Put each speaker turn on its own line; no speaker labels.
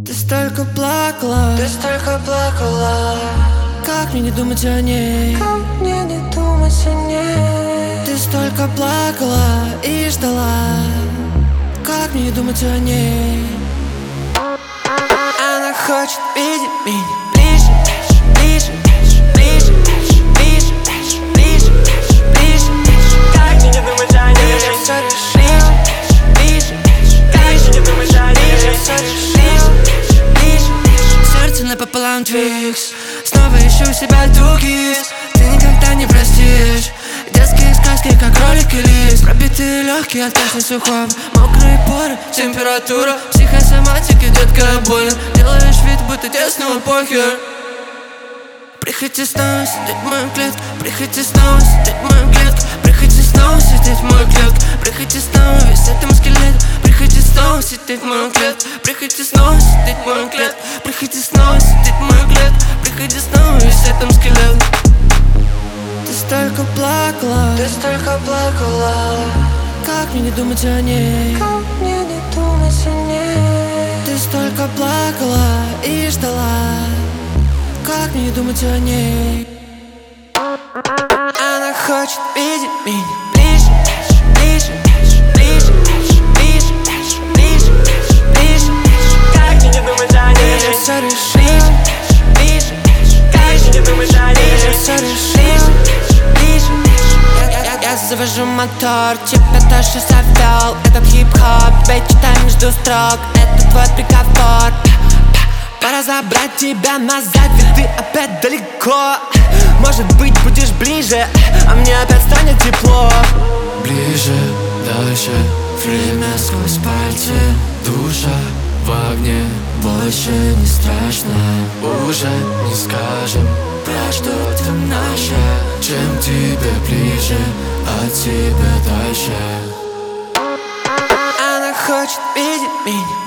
Ты столько плакала,
Ты столько плакала,
как мне не думать о ней?
как мне не думать о ней?
Ты столько плакала и ждала, как мне не думать о ней? Она хочет видеть меня ближе, ближе, ближе, ближе, ближе, ближе, ближе.
Как мне не думать о ней?
Я всё решила, ближе,
Как мне не думать о ней?
я всё решила, ближе. Сердце напополам твикс, снова ищу себя других. Ты никогда не простишь детские сказки, как кролик и лис. Пробитые легкие от кашля сухого, мокрые поры, температура, психосоматика, детка больно. Делаешь вид, будто тесно похер. Приходи снова сидеть в мою клетку, приходи снова сидеть в мою клетку, приходи снова сидеть в мою клетку, приходи снова весь этому скелету, приходи снова сидеть в мою клетку, приходи снова сидеть в мою клетку, приходи снова сидеть в мою клетку, приходи снова весь этому скелету. Ты столько плакала,
Ты столько плакала,
как мне не думать о ней?
как мне не думать о ней?
Ты столько плакала и ждала, как мне не думать о ней? Она хочет видеть меня ближе, ближе, ближе, ближе, ближе, ближе, ближе.
Как мне не думать о ней?
Я всё решила, ближе,
Как мне не думать о ней?
я всё решила, ближе, ближе. Я завожу мотор, тебя тоже завел этот хип-хоп, ведь читай между строк, это твой приговор. Пора забрать тебя назад, ведь ты опять далеко. Может быть, будешь ближе, а мне опять станет тепло.
Ближе, дальше, время сквозь пальцы. Душа в огне, больше не страшно. Уже не скажем про что-то наше. Чем тебе ближе, от тебя дальше.
Она хочет видеть меня